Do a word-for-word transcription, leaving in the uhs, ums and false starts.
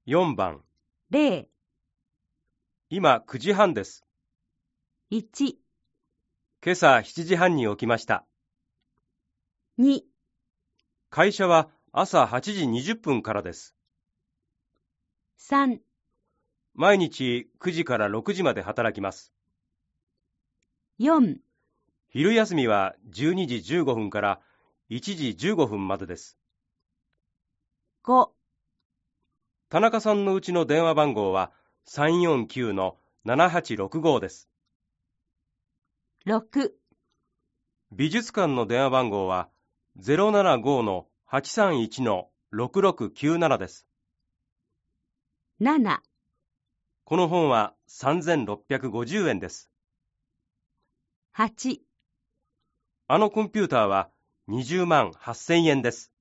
よんばん、 ゼロ、 今くじはんです。 いち、 今朝しちじはんに起きました。 に、 会社は朝はちじにじゅっぷんからです。 さん、 毎日くじからろくじまで働きます。 よん、 昼休みはじゅうにじじゅうごふんからいちじじゅうごふんまでです。 ご、 田中さんのうちの電話番号は さんよんきゅうのななはちろくご です。 ろく、 美術館の電話番号は ゼロななごのはちさんいちのろくろくきゅうなな です。 なな、 この本はさんぜんろっぴゃくごじゅうえんです。 はち、 あのコンピューターはにじゅうまんはっせんえんです。